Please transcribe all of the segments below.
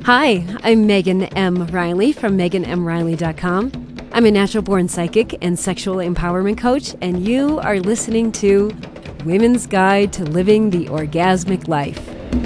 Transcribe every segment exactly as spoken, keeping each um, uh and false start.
Hi, I'm Megan M. Riley from megan m riley dot com. I'm a natural-born psychic and sexual empowerment coach, and you are listening to Women's Guide to Living the Orgasmic Life.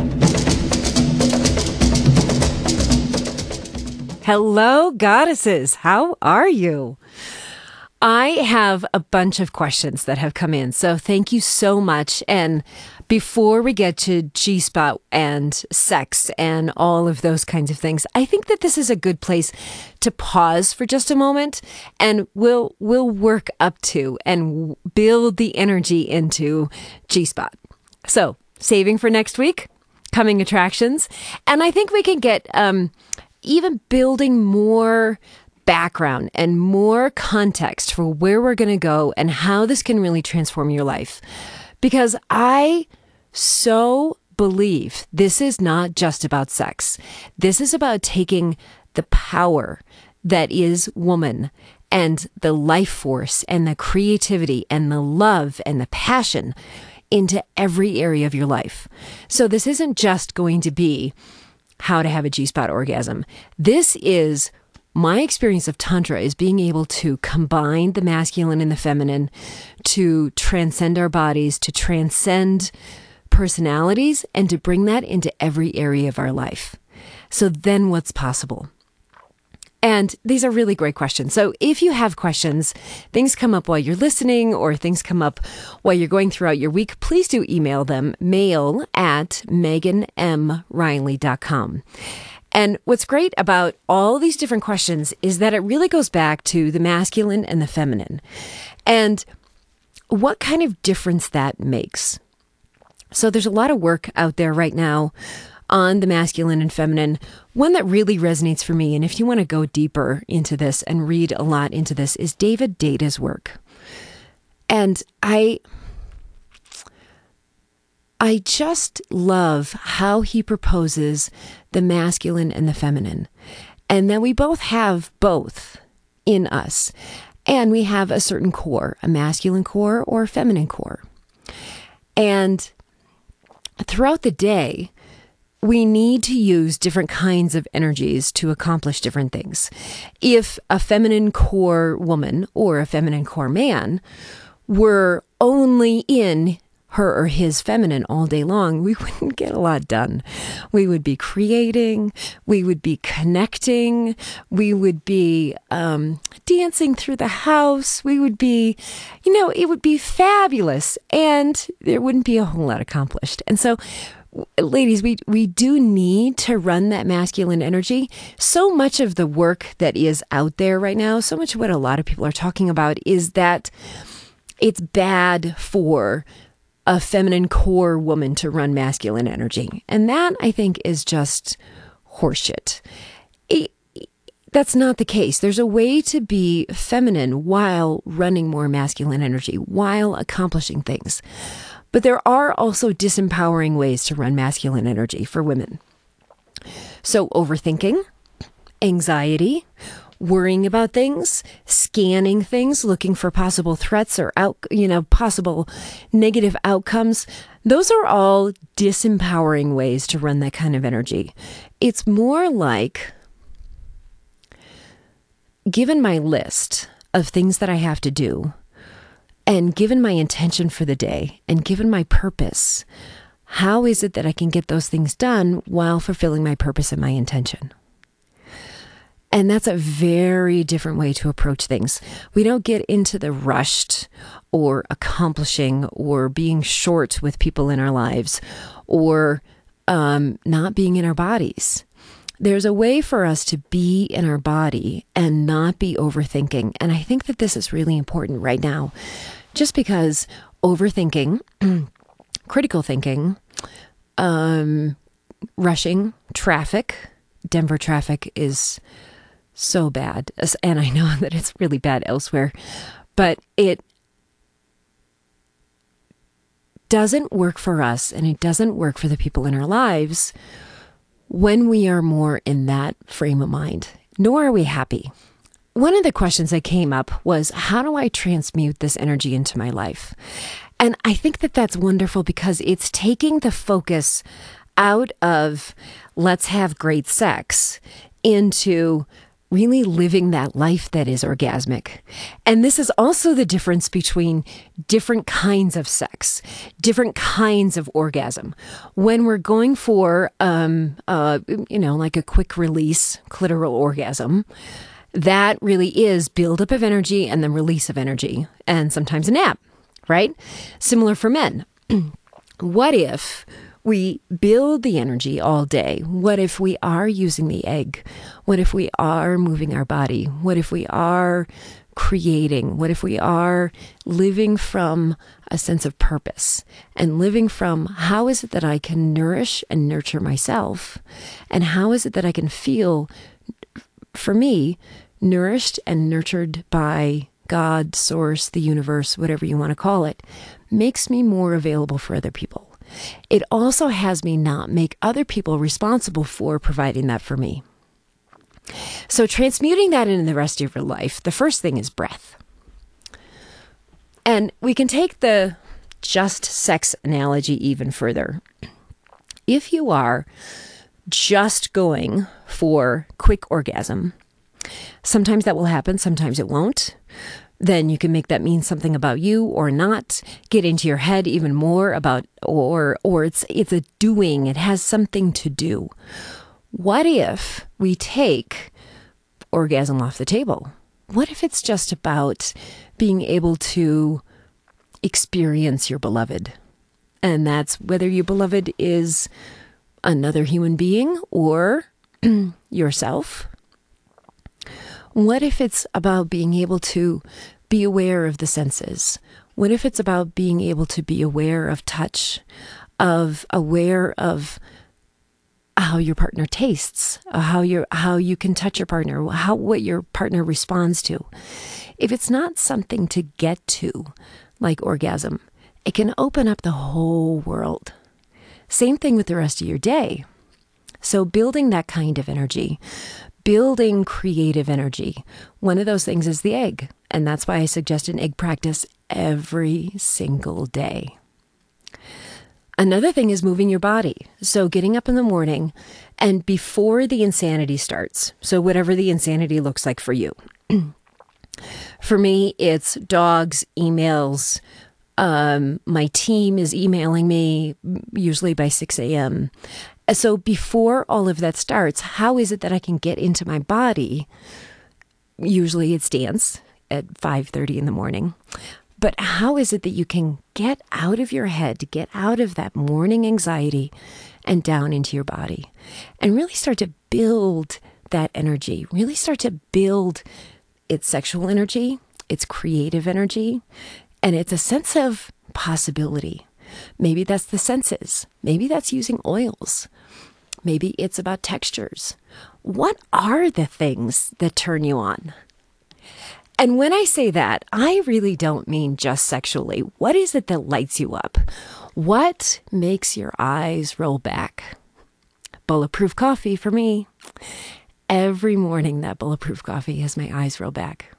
Hello, goddesses. How are you? I have a bunch of questions that have come in, so thank you so much. And before we get to G-spot and sex and all of those kinds of things, I think that this is a good place to pause for just a moment, and we'll we'll work up to and build the energy into G-spot. So, saving for next week, coming attractions, and I think we can get um, even building more background and more context for where we're going to go and how this can really transform your life. Because I so believe this is not just about sex. This is about taking the power that is woman and the life force and the creativity and the love and the passion into every area of your life. So this isn't just going to be how to have a G-spot orgasm. This is my experience of Tantra is being able to combine the masculine and the feminine to transcend our bodies, to transcend personalities, and to bring that into every area of our life. So then what's possible? And these are really great questions. So if you have questions, things come up while you're listening or things come up while you're going throughout your week, please do email them, mail at megan m riley dot com. And what's great about all these different questions is that it really goes back to the masculine and the feminine and what kind of difference that makes. So there's a lot of work out there right now on the masculine and feminine. One that really resonates for me, and if you want to go deeper into this and read a lot into this, is David Deida's work. And I... I just love how he proposes the masculine and the feminine, and that we both have both in us, and we have a certain core, a masculine core or a feminine core. And throughout the day, we need to use different kinds of energies to accomplish different things. If a feminine core woman or a feminine core man were only in her or his feminine all day long, we wouldn't get a lot done. We would be creating, we would be connecting, we would be um, dancing through the house, we would be, you know, it would be fabulous, and there wouldn't be a whole lot accomplished. And so, ladies, we, we do need to run that masculine energy. So much of the work that is out there right now, so much of what a lot of people are talking about is that it's bad for a feminine core woman to run masculine energy. And that, I think, is just horseshit. It, that's not the case. There's a way to be feminine while running more masculine energy, while accomplishing things. But there are also disempowering ways to run masculine energy for women. So overthinking, anxiety, worrying about things, scanning things, looking for possible threats or out, you know, possible negative outcomes. Those are all disempowering ways to run that kind of energy. It's more like, given my list of things that I have to do, and given my intention for the day, and given my purpose, how is it that I can get those things done while fulfilling my purpose and my intention? And that's a very different way to approach things. We don't get into the rushed or accomplishing or being short with people in our lives or um, not being in our bodies. There's a way for us to be in our body and not be overthinking. And I think that this is really important right now, just because overthinking, critical thinking, um, rushing, traffic, Denver traffic is so bad. And I know that it's really bad elsewhere, but it doesn't work for us, and it doesn't work for the people in our lives when we are more in that frame of mind, nor are we happy. One of the questions that came up was, how do I transmute this energy into my life? And I think that that's wonderful because it's taking the focus out of let's have great sex into really living that life that is orgasmic. And this is also the difference between different kinds of sex, different kinds of orgasm. When we're going for, um, uh, you know, like a quick release clitoral orgasm, that really is buildup of energy and then release of energy, and sometimes a nap, right? Similar for men. What if we build the energy all day? What if we are using the egg? What if we are moving our body? What if we are creating? What if we are living from a sense of purpose and living from how is it that I can nourish and nurture myself? And how is it that I can feel, for me, nourished and nurtured by God, source, the universe, whatever you want to call it, makes me more available for other people. It also has me not make other people responsible for providing that for me. So transmuting that into the rest of your life, the first thing is breath. And we can take the just sex analogy even further. If you are just going for quick orgasm, sometimes that will happen, sometimes it won't. Then you can make that mean something about you or not. Get into your head even more about, or or it's it's a doing. It has something to do. What if we take orgasm off the table? What if it's just about being able to experience your beloved? And that's whether your beloved is another human being or yourself. What if it's about being able to be aware of the senses? What if it's about being able to be aware of touch, of aware of how your partner tastes, how you how you can touch your partner, how what your partner responds to? If it's not something to get to, like orgasm, it can open up the whole world. Same thing with the rest of your day. So building that kind of energy, building creative energy. One of those things is the egg. And that's why I suggest an egg practice every single day. Another thing is moving your body. So getting up in the morning and before the insanity starts. So whatever the insanity looks like for you. For me, it's dogs, emails. Um, my team is emailing me usually by six a.m. So before all of that starts, how is it that I can get into my body? Usually it's dance at five thirty in the morning. But how is it that you can get out of your head, get out of that morning anxiety and down into your body and really start to build that energy, really start to build its sexual energy, its creative energy, and it's a sense of possibility. Maybe that's the senses. Maybe that's using oils. Maybe it's about textures. What are the things that turn you on? And when I say that, I really don't mean just sexually. What is it that lights you up? What makes your eyes roll back? Bulletproof coffee for me. Every morning that bulletproof coffee has my eyes roll back.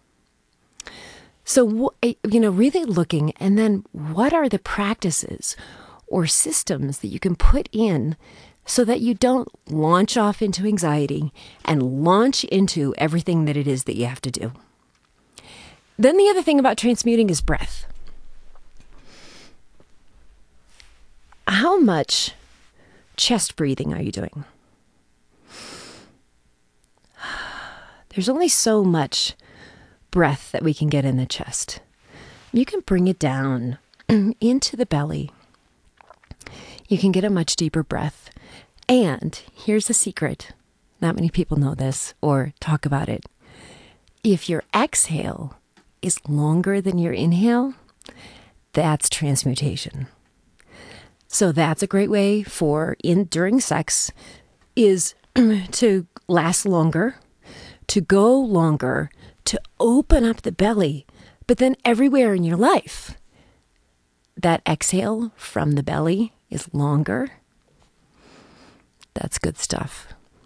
So, you know, really looking, and then what are the practices or systems that you can put in so that you don't launch off into anxiety and launch into everything that it is that you have to do. Then the other thing about transmuting is breath. How much chest breathing are you doing? There's only so much breath that we can get in the chest. You can bring it down into the belly. You can get a much deeper breath. And here's the secret. Not many people know this or talk about it. If your exhale is longer than your inhale, that's transmutation. So that's a great way for in during sex is to last longer, to go longer, to open up the belly, but then everywhere in your life, that exhale from the belly is longer. That's good stuff.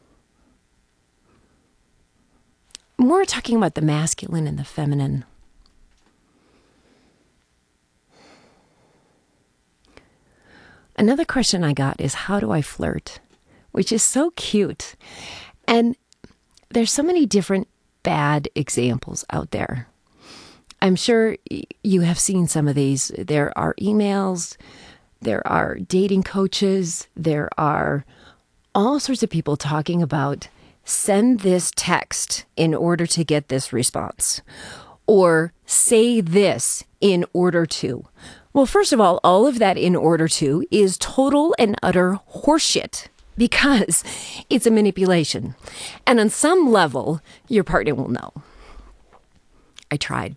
More talking about the masculine and the feminine. Another question I got is, how do I flirt? Which is so cute. And there's so many different bad examples out there. I'm sure you have seen some of these. There are emails, there are dating coaches, there are all sorts of people talking about send this text in order to get this response, or say this in order to. Well, first of all, all of that in order to is total and utter horseshit, because it's a manipulation. And on some level, your partner will know. I tried.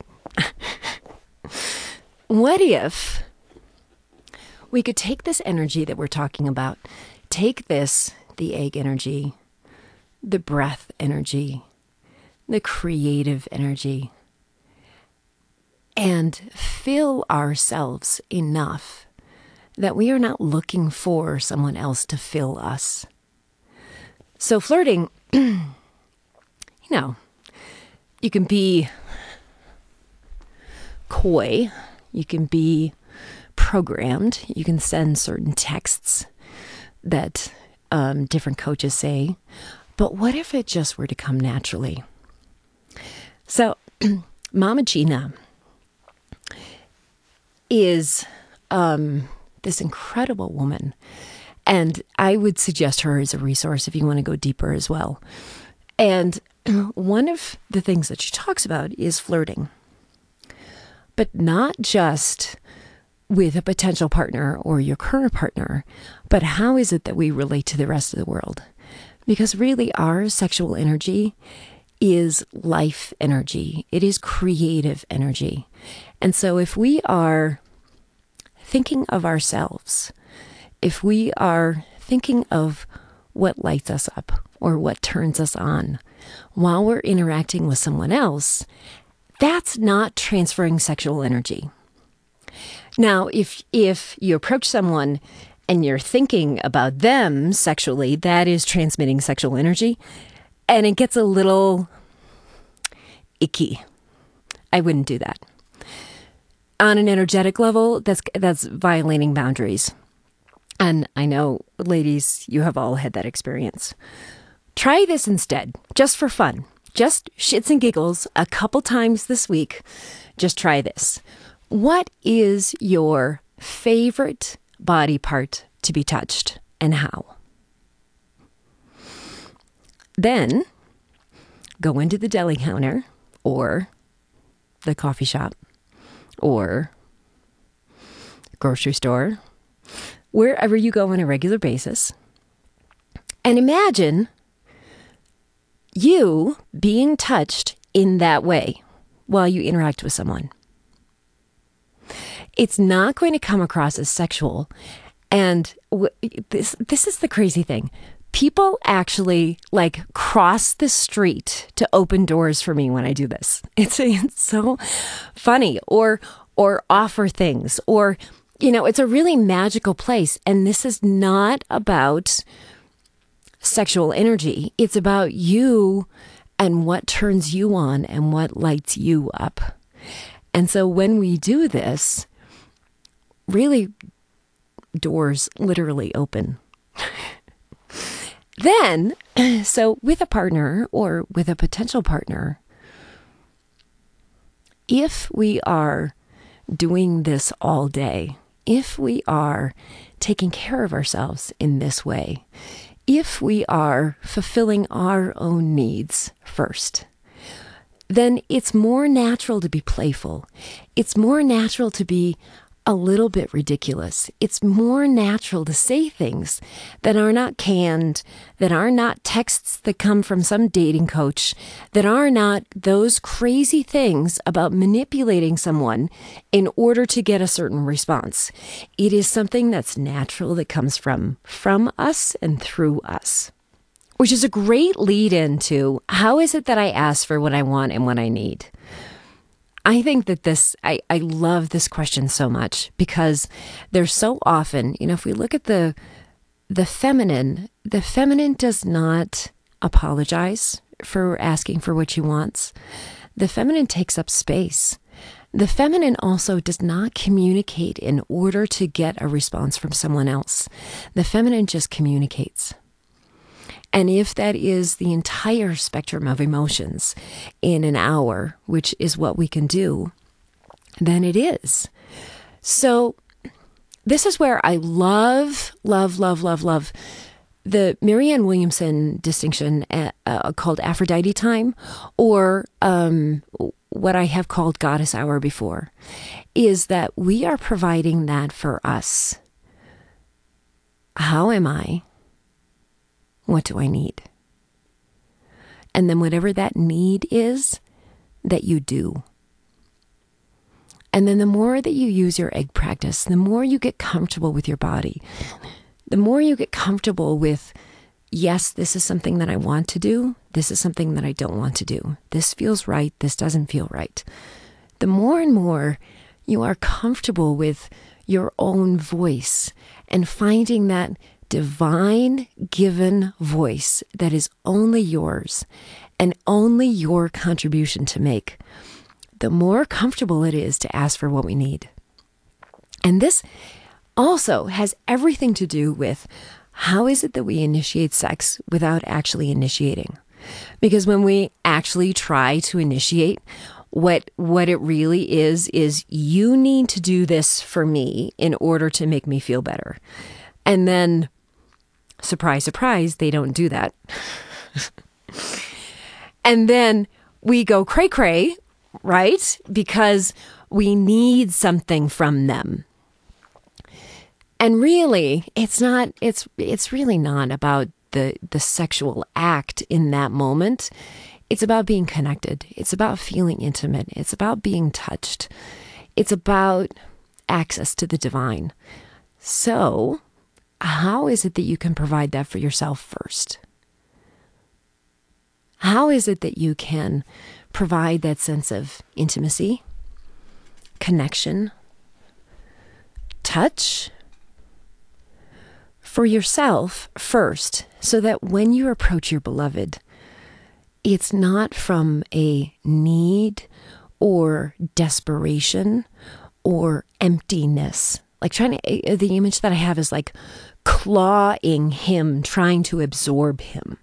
What if we could take this energy that we're talking about, take this, the egg energy, the breath energy, the creative energy, and fill ourselves enough that we are not looking for someone else to fill us. So flirting, you know, you can be coy, you can be programmed, you can send certain texts that um, different coaches say, but what if it just were to come naturally? So Mama Gina is um, this incredible woman, and I would suggest her as a resource if you want to go deeper as well. And one of the things that she talks about is flirting, but not just with a potential partner or your current partner, but how is it that we relate to the rest of the world? Because really our sexual energy is life energy. It is creative energy. And so if we are thinking of ourselves, if we are thinking of what lights us up or what turns us on while we're interacting with someone else, that's not transferring sexual energy. Now, if if you approach someone and you're thinking about them sexually, that is transmitting sexual energy, and it gets a little icky. I wouldn't do that. On an energetic level, that's that's violating boundaries. And I know, ladies, you have all had that experience. Try this instead, just for fun. Just shits and giggles a couple times this week. Just try this. What is your favorite body part to be touched, and how? Then go into the deli counter or the coffee shop or grocery store, wherever you go on a regular basis, and imagine you being touched in that way while you interact with someone. It's not going to come across as sexual. And w- this this is the crazy thing. People actually like cross the street to open doors for me when I do this. It's, it's so funny. Or or offer things. Or, you know, it's a really magical place. And this is not about sexual energy. It's about you and what turns you on and what lights you up. And so when we do this, really, doors literally open. Then, so with a partner or with a potential partner, if we are doing this all day, if we are taking care of ourselves in this way, if we are fulfilling our own needs first, then it's more natural to be playful. It's more natural to be a little bit ridiculous. It's more natural to say things that are not canned, that are not texts that come from some dating coach, that are not those crazy things about manipulating someone in order to get a certain response. It is something that's natural that comes from, from us and through us, which is a great lead into how is it that I ask for what I want and what I need? I think that this, I, I love this question so much because there's so often, you know, if we look at the the feminine, the feminine does not apologize for asking for what she wants. The feminine takes up space. The feminine also does not communicate in order to get a response from someone else. The feminine just communicates. And if that is the entire spectrum of emotions in an hour, which is what we can do, then it is. So this is where I love, love, love, love, love the Marianne Williamson distinction uh, uh, called Aphrodite time, or um, what I have called Goddess Hour before, is that we are providing that for us. How am I? What do I need? And then whatever that need is, that you do. And then the more that you use your egg practice, the more you get comfortable with your body, the more you get comfortable with, yes, this is something that I want to do. This is something that I don't want to do. This feels right. This doesn't feel right. The more and more you are comfortable with your own voice and finding that divine given voice that is only yours and only your contribution to make, the more comfortable it is to ask for what we need. And this also has everything to do with how is it that we initiate sex without actually initiating? Because when we actually try to initiate, what what it really is, is you need to do this for me in order to make me feel better. And then, surprise, surprise, they don't do that. And then we go cray-cray, right? Because we need something from them. And really, it's not, it's it's really not about the the sexual act in that moment. It's about being connected. It's about feeling intimate. It's about being touched. It's about access to the divine. So, how is it that you can provide that for yourself first? How is it that you can provide that sense of intimacy, connection, touch for yourself first, so that when you approach your beloved, it's not from a need or desperation or emptiness. Like trying to, the image that I have is like clawing him, trying to absorb him.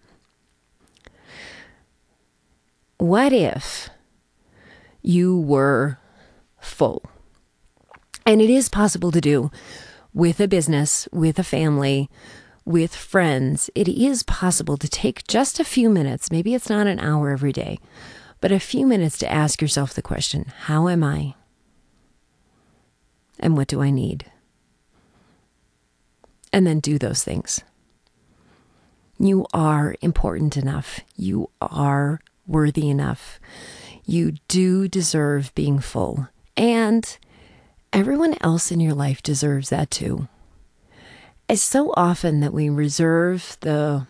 What if you were full? And it is possible to do with a business, with a family, with friends. It is possible to take just a few minutes. Maybe it's not an hour every day, but a few minutes to ask yourself the question, how am I? And what do I need? And then do those things. You are important enough. You are worthy enough. You do deserve being full. And everyone else in your life deserves that too. It's so often that we reserve the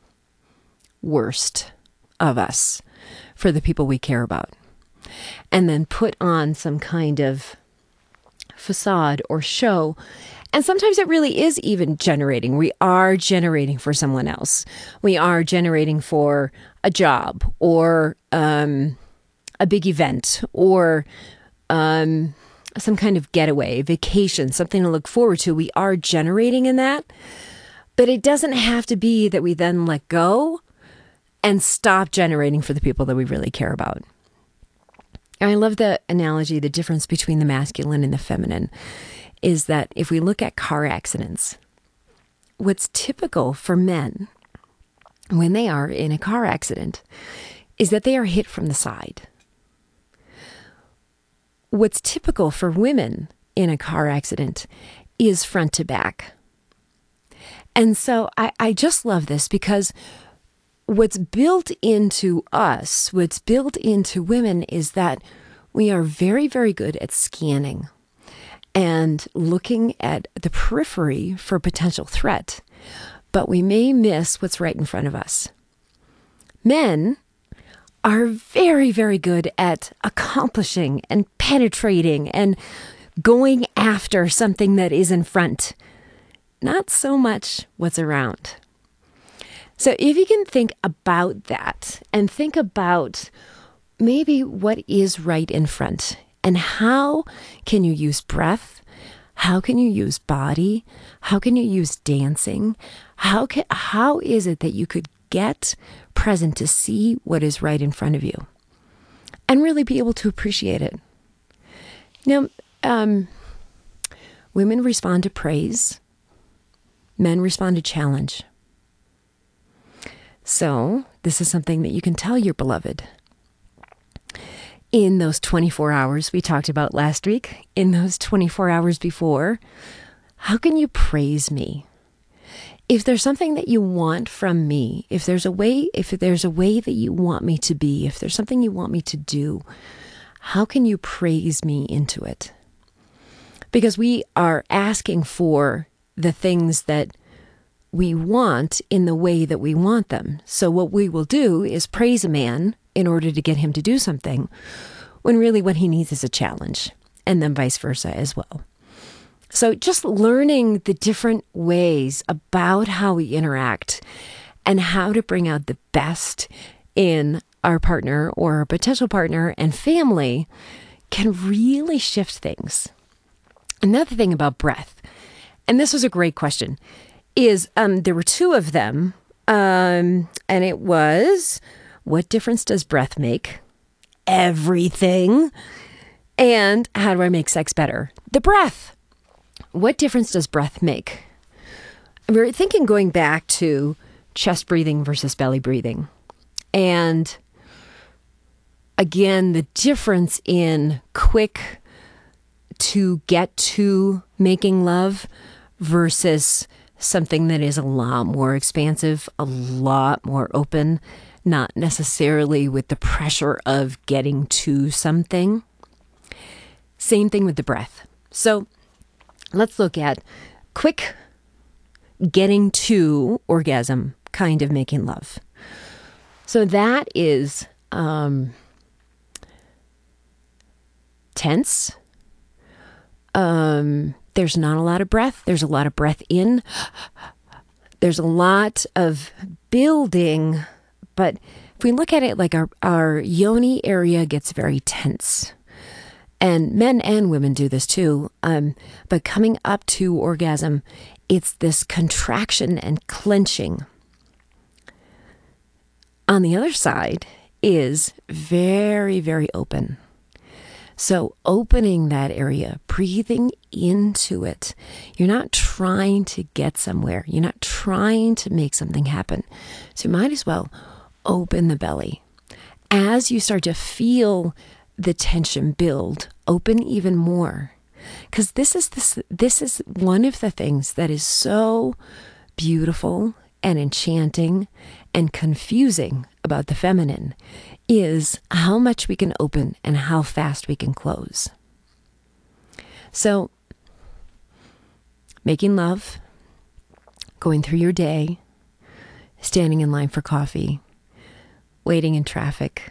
worst of us for the people we care about, and then put on some kind of facade or show. And sometimes it really is even generating. We are generating for someone else. We are generating for a job or um, a big event or um, some kind of getaway, vacation, something to look forward to. We are generating in that. But it doesn't have to be that we then let go and stop generating for the people that we really care about. And I love the analogy, the difference between the masculine and the feminine is that if we look at car accidents, what's typical for men when they are in a car accident is that they are hit from the side. What's typical for women in a car accident is front to back. And so I, I just love this because what's built into us, what's built into women is that we are very, very good at scanning and looking at the periphery for potential threat, but we may miss what's right in front of us. Men are very, very good at accomplishing and penetrating and going after something that is in front, not so much what's around. So if you can think about that and think about maybe what is right in front And how can you use breath? How can you use body? How can you use dancing? How can, how is it that you could get present to see what is right in front of you and really be able to appreciate it? Now, um, women respond to praise. Men respond to challenge. So this is something that you can tell your beloved. In those twenty-four hours we talked about last week, in those twenty-four hours before, how can you praise me? If there's something that you want from me, if there's a way, if there's a way that you want me to be, if there's something you want me to do, how can you praise me into it? Because we are asking for the things that we want in the way that we want them. So what we will do is praise a man in order to get him to do something, when really what he needs is a challenge, and then vice versa as well. So just learning the different ways about how we interact and how to bring out the best in our partner or our potential partner and family can really shift things. Another thing about breath, and this was a great question, is um, there were two of them, um, and it was, what difference does breath make? Everything. And how do I make sex better? The breath. What difference does breath make? We were thinking going back to chest breathing versus belly breathing. And again, the difference in quick to get to making love versus something that is a lot more expansive, a lot more open, not necessarily with the pressure of getting to something. Same thing with the breath. So let's look at quick getting to orgasm kind of making love. So that is um, tense. Um, there's not a lot of breath. There's a lot of breath in. There's a lot of building. But if we look at it like our, our yoni area gets very tense. And men and women do this too. Um, but coming up to orgasm, it's this contraction and clenching. On the other side is very, very open. So opening that area, breathing into it. You're not trying to get somewhere. You're not trying to make something happen. So you might as well open the belly. As you start to feel the tension build, open even more. Because this is this this is one of the things that is so beautiful and enchanting and confusing about the feminine is how much we can open and how fast we can close. So, making love, going through your day, standing in line for coffee, waiting in traffic,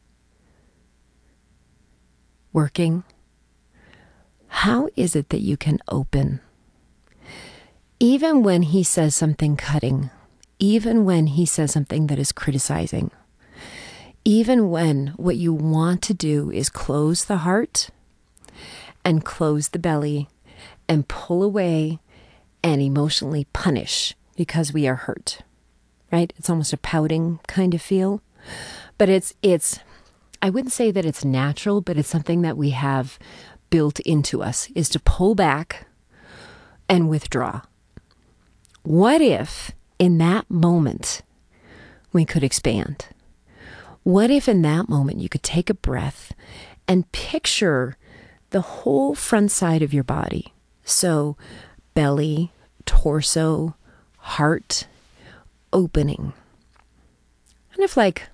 working. How is it that you can open? Even when he says something cutting, even when he says something that is criticizing, even when what you want to do is close the heart and close the belly and pull away and emotionally punish because we are hurt, right? It's almost a pouting kind of feel, but it's, it's, I wouldn't say that it's natural, but it's something that we have built into us, is to pull back and withdraw. What if in that moment we could expand? What if in that moment you could take a breath and picture the whole front side of your body? So belly, torso, heart, opening. Kind of like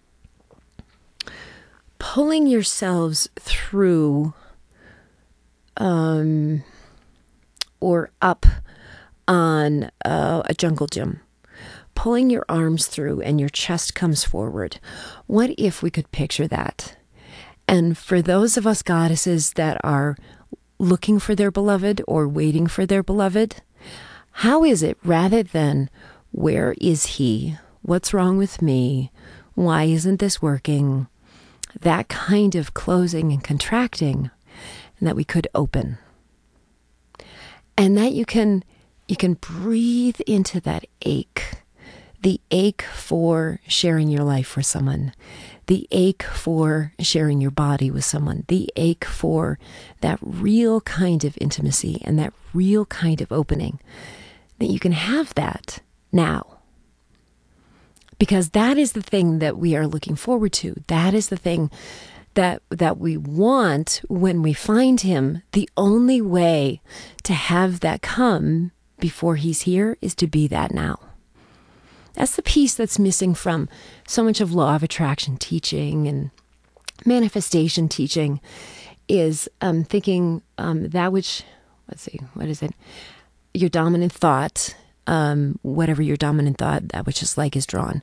pulling yourselves through um, or up on uh, a jungle gym. Pulling your arms through and your chest comes forward. What if we could picture that? And for those of us goddesses that are looking for their beloved or waiting for their beloved, how is it, rather than where is he? What's wrong with me? Why isn't this working? that kind of closing and contracting, and that we could open. And that you can you can breathe into that ache, the ache for sharing your life with someone, the ache for sharing your body with someone, the ache for that real kind of intimacy and that real kind of opening, that you can have that now. Because that is the thing that we are looking forward to. That is the thing that that we want when we find him. The only way to have that come before he's here is to be that now. That's the piece that's missing from so much of law of attraction teaching and manifestation teaching, is um, thinking um, that which, let's see, what is it? Your dominant thought, um, whatever your dominant thought, that which is like is drawn.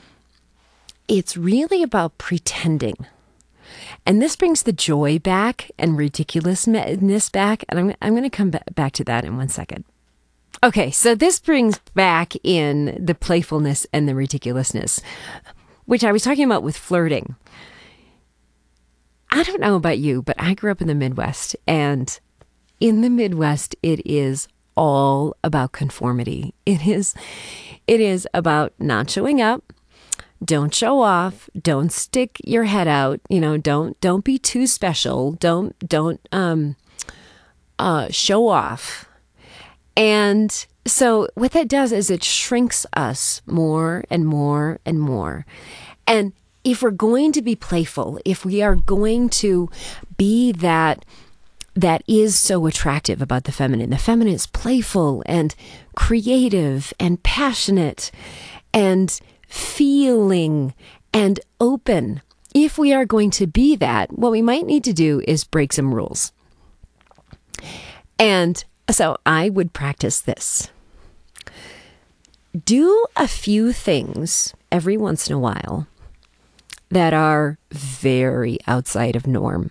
It's really about pretending. And this brings the joy back and ridiculousness back. And I'm, I'm going to come back to that in one second. Okay, so this brings back in the playfulness and the ridiculousness, which I was talking about with flirting. I don't know about you, but I grew up in the Midwest. And in the Midwest, it is all about conformity. It is, it is about not showing up. Don't show off. Don't stick your head out. You know, don't don't be too special. Don't don't um uh show off. And so what that does is it shrinks us more and more and more. And if we're going to be playful, if we are going to be that that is so attractive about the feminine, the feminine is playful and creative and passionate and feeling and open. If we are going to be that, what we might need to do is break some rules. And so I would practice this. Do a few things every once in a while that are very outside of norm.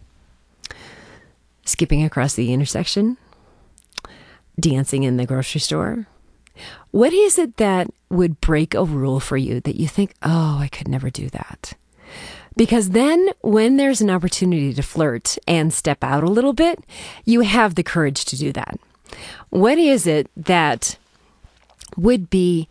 Skipping across the intersection, dancing in the grocery store. What is it that would break a rule for you that you think, oh, I could never do that? Because then when there's an opportunity to flirt and step out a little bit, you have the courage to do that. What is it that would be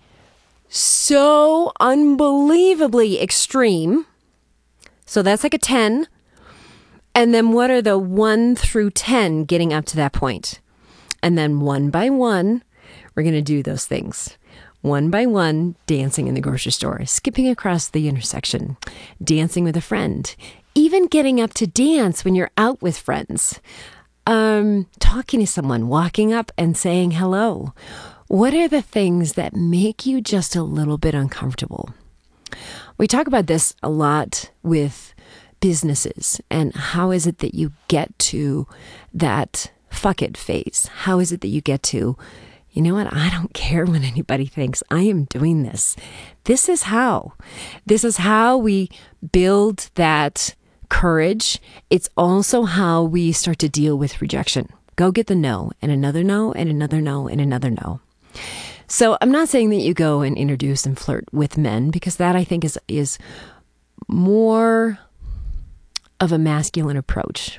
so unbelievably extreme? So that's like a ten. And then what are the one through ten getting up to that point? And then one by one, we're going to do those things. One by one, dancing in the grocery store, skipping across the intersection, dancing with a friend, even getting up to dance when you're out with friends, um, talking to someone, walking up and saying hello. What are the things that make you just a little bit uncomfortable? We talk about this a lot with businesses, and how is it that you get to that fuck it phase? How is it that you get to, you know what? I don't care what anybody thinks. I am doing this. This is how. This is how we build that courage. It's also how we start to deal with rejection. Go get the no, and another no, and another no, and another no. So I'm not saying that you go and introduce and flirt with men, because that I think is is more of a masculine approach.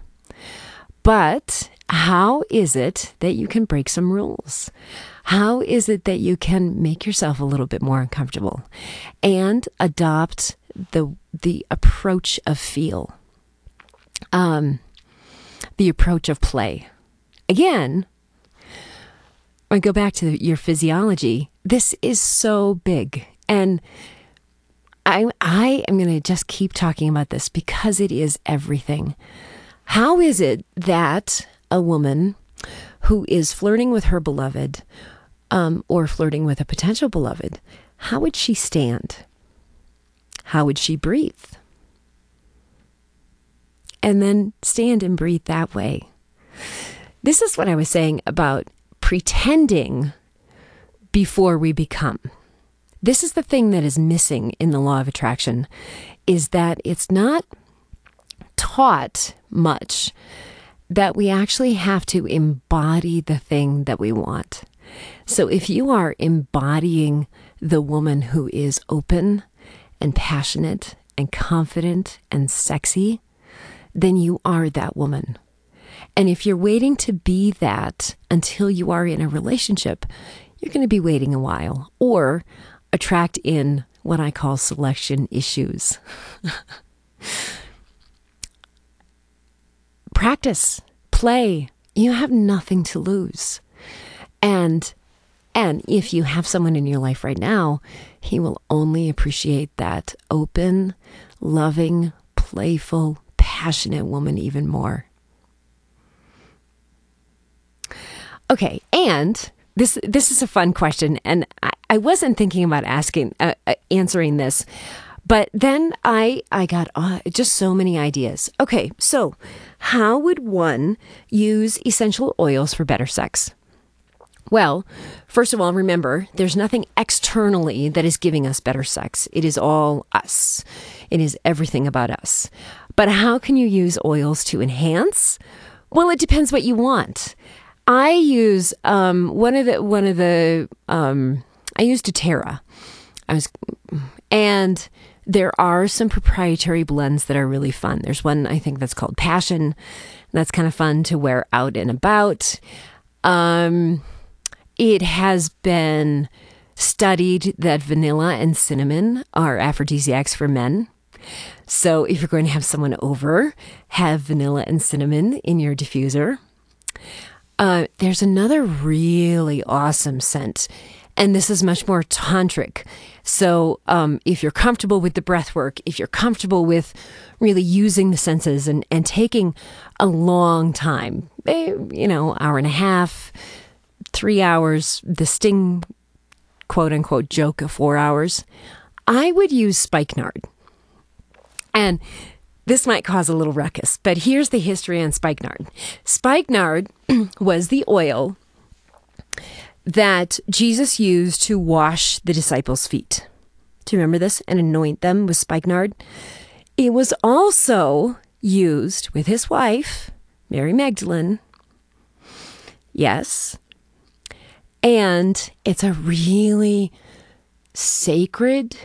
But how is it that you can break some rules? How is it that you can make yourself a little bit more uncomfortable and adopt the the approach of feel, um, the approach of play? Again, I go back to your physiology. This is so big, and I I am going to just keep talking about this because it is everything. How is it that a woman who is flirting with her beloved, um, or flirting with a potential beloved, how would she stand? How would she breathe? And then stand and breathe that way. This is what I was saying about pretending before we become. This is the thing that is missing in the law of attraction, is that it's not taught much that we actually have to embody the thing that we want. So if you are embodying the woman who is open and passionate and confident and sexy, then you are that woman. And if you're waiting to be that until you are in a relationship, you're going to be waiting a while or attract in what I call selection issues. Practice, play. You have nothing to lose. And and if you have someone in your life right now, he will only appreciate that open, loving, playful, passionate woman even more. Okay, and this this is a fun question, and I, I wasn't thinking about asking uh, uh, answering this, but then I I got uh, just so many ideas. Okay, so how would one use essential oils for better sex? Well, first of all, remember, there's nothing externally that is giving us better sex. It is all us. It is everything about us. But how can you use oils to enhance? Well, it depends what you want. I use um, one of the one of the um, I use doTERRA. I was, and there are some proprietary blends that are really fun. There's one I think that's called Passion. That's kind of fun to wear out and about. Um, it has been studied that vanilla and cinnamon are aphrodisiacs for men. So if you're going to have someone over, have vanilla and cinnamon in your diffuser. Uh, there's another really awesome scent, and this is much more tantric. So um, if you're comfortable with the breath work, if you're comfortable with really using the senses and, and taking a long time, eh, you know, hour and a half, three hours, the Sting quote unquote joke of four hours, I would use spikenard. And this might cause a little ruckus, but here's the history on spikenard. Spikenard was the oil that Jesus used to wash the disciples' feet. Do you remember this? And anoint them with spikenard. It was also used with his wife, Mary Magdalene. Yes. And it's a really sacred,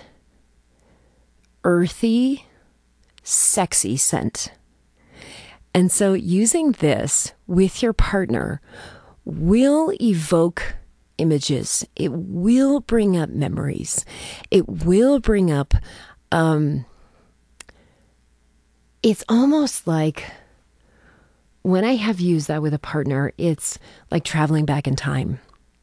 earthy, sexy scent. And so using this with your partner will evoke images. It will bring up memories. It will bring up, um, it's almost like when I have used that with a partner, it's like traveling back in time.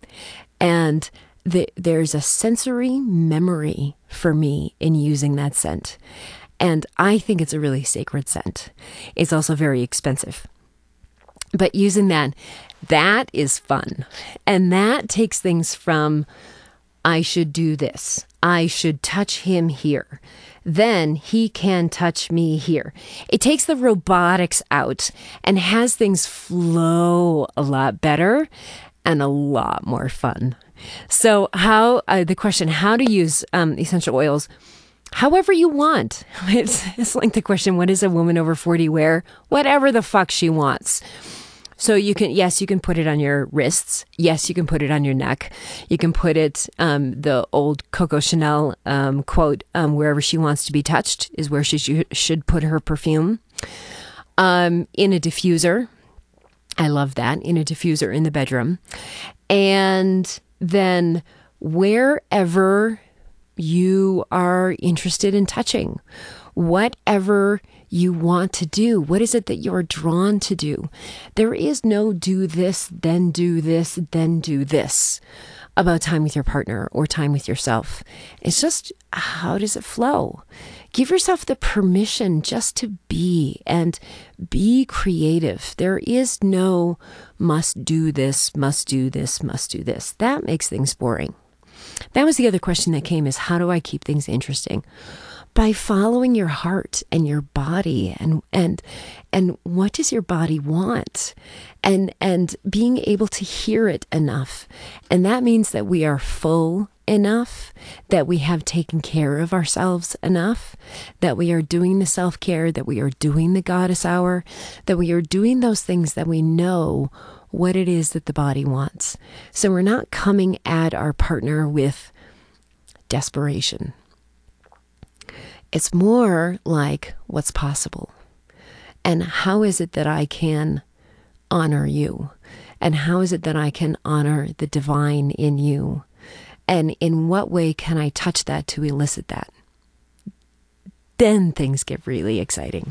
And the, there's a sensory memory for me in using that scent. And I think it's a really sacred scent. It's also very expensive. But using that, that is fun. And that takes things from, I should do this. I should touch him here. Then he can touch me here. It takes the robotics out and has things flow a lot better and a lot more fun. So how, uh, the question, how to use um, essential oils, however you want. It's, it's like the question, what does a woman over forty wear? Whatever the fuck she wants. So you can, yes, you can put it on your wrists. Yes, you can put it on your neck. You can put it, um, the old Coco Chanel um, quote, um, wherever she wants to be touched is where she sh- should put her perfume. Um, in a diffuser. I love that. In a diffuser in the bedroom. And then wherever you are interested in touching, whatever you want to do, what is it that you're drawn to do? There is no do this, then do this, then do this about time with your partner or time with yourself. It's just, how does it flow? Give yourself the permission just to be and be creative. There is no must do this, must do this, must do this. That makes things boring. That was the other question that came, is how do I keep things interesting? By following your heart and your body, and and and what does your body want? And and being able to hear it enough. And that means that we are full enough, that we have taken care of ourselves enough, that we are doing the self-care, that we are doing the goddess hour, that we are doing those things that we know what it is that the body wants. So we're not coming at our partner with desperation. It's more like what's possible. And how is it that I can honor you? And how is it that I can honor the divine in you? And in what way can I touch that to elicit that? Then things get really exciting.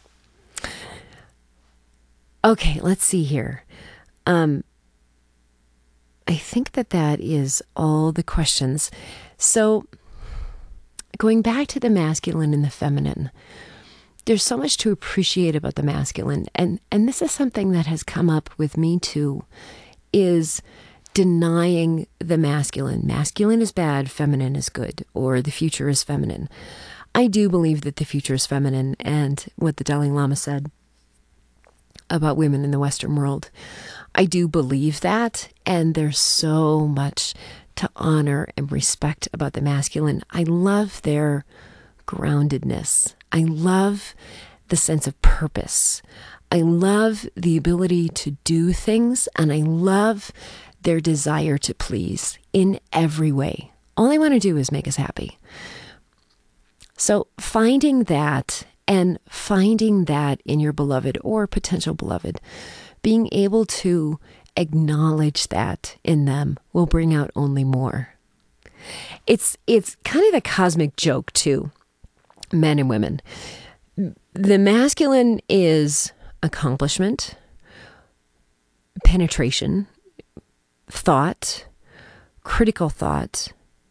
Okay, let's see here. Um, I think that that is all the questions. So going back to the masculine and the feminine, there's so much to appreciate about the masculine. And, and this is something that has come up with me too, is denying the masculine. Masculine is bad, feminine is good, or the future is feminine. I do believe that the future is feminine, and what the Dalai Lama said about women in the Western world, I do believe that, and there's so much to honor and respect about the masculine. I love their groundedness. I love the sense of purpose. I love the ability to do things, and I love their desire to please in every way. All they want to do is make us happy. So finding that and finding that in your beloved or potential beloved, being able to acknowledge that in them will bring out only more. It's it's kind of the cosmic joke too, men and women. The masculine is accomplishment, penetration, thought, critical thought,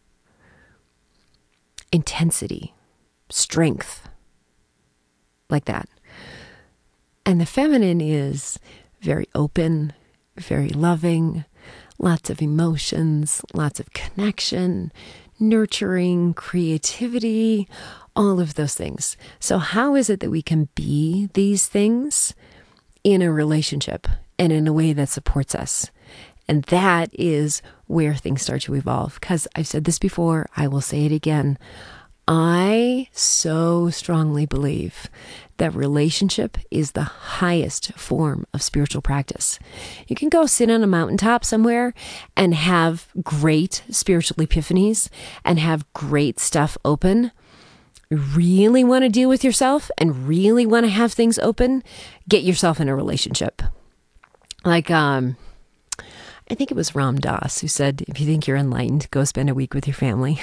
intensity, strength, like that. And the feminine is very open, very loving, lots of emotions, lots of connection, nurturing, creativity, all of those things. So how is it that we can be these things in a relationship and in a way that supports us? And that is where things start to evolve. Because I've said this before, I will say it again. I so strongly believe that relationship is the highest form of spiritual practice. You can go sit on a mountaintop somewhere and have great spiritual epiphanies and have great stuff open. Really want to deal with yourself and really want to have things open, get yourself in a relationship. Like, um, I think it was Ram Dass who said, if you think you're enlightened, go spend a week with your family.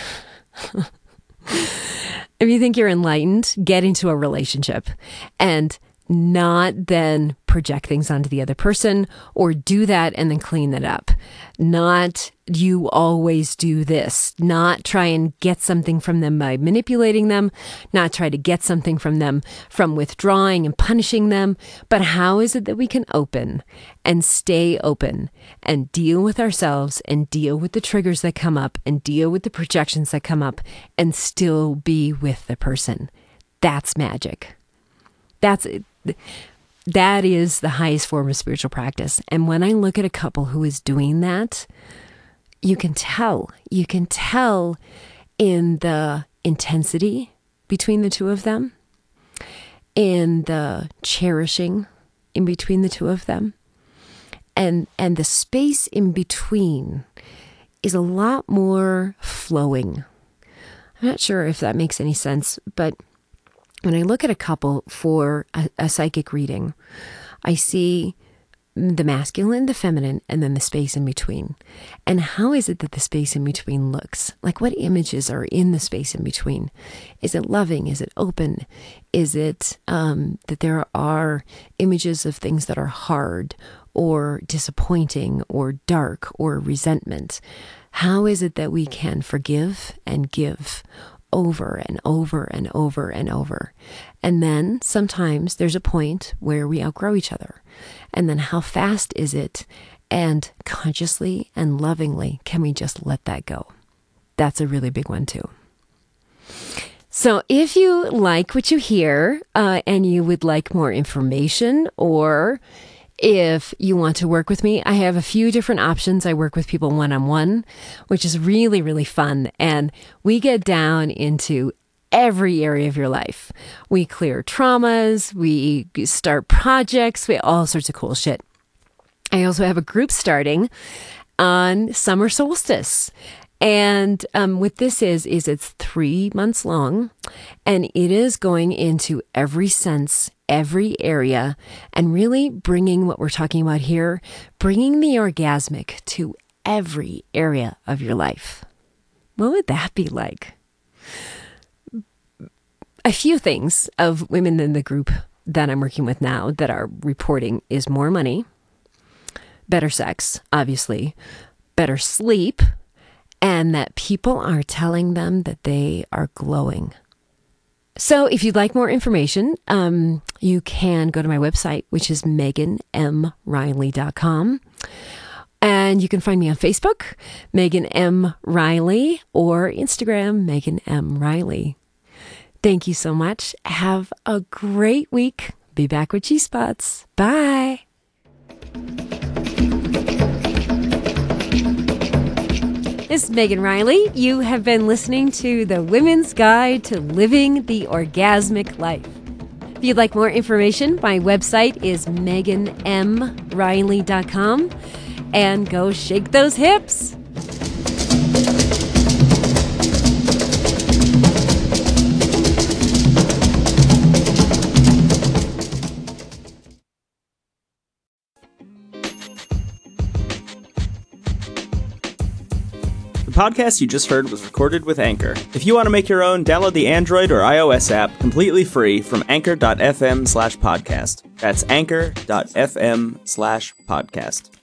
If you think you're enlightened, get into a relationship and not then project things onto the other person or do that and then clean it up. Not you always do this. Not try and get something from them by manipulating them. Not try to get something from them from withdrawing and punishing them. But how is it that we can open and stay open and deal with ourselves and deal with the triggers that come up and deal with the projections that come up and still be with the person? That's magic. That's it. That is the highest form of spiritual practice. And when I look at a couple who is doing that, you can tell, you can tell in the intensity between the two of them, in the cherishing in between the two of them, and, and the space in between is a lot more flowing. I'm not sure if that makes any sense, but when I look at a couple for a, a psychic reading, I see the masculine, the feminine, and then the space in between. And how is it that the space in between looks? Like, what images are in the space in between? Is it loving? Is it open? Is it um, that there are images of things that are hard or disappointing or dark or resentment? How is it that we can forgive and give over and over and over and over? And then sometimes there's a point where we outgrow each other. And then how fast is it? And consciously and lovingly, can we just let that go? That's a really big one too. So if you like what you hear uh, and you would like more information, or if you want to work with me, I have a few different options. I work with people one-on-one, which is really, really fun. And we get down into every area of your life. We clear traumas, we start projects, we all sorts of cool shit. I also have a group starting on summer solstice. And um, what this is, is it's three months long, and it is going into every sense, every area, and really bringing what we're talking about here, bringing the orgasmic to every area of your life. What would that be like? A few things of women in the group that I'm working with now that are reporting is more money, better sex, obviously, better sleep, and that people are telling them that they are glowing. So if you'd like more information, um, you can go to my website, which is megan m riley dot com. And you can find me on Facebook, Megan M. Riley, or Instagram, Megan M. Riley. Thank you so much. Have a great week. Be back with G-Spots. Bye. This is Megan Riley. You have been listening to the Women's Guide to Living the Orgasmic Life. If you'd like more information, my website is megan m riley dot com. And go shake those hips. The podcast you just heard was recorded with Anchor. If you want to make your own, download the Android or iOS app completely free from anchor dot f m slash podcast. That's anchor dot f m slash podcast.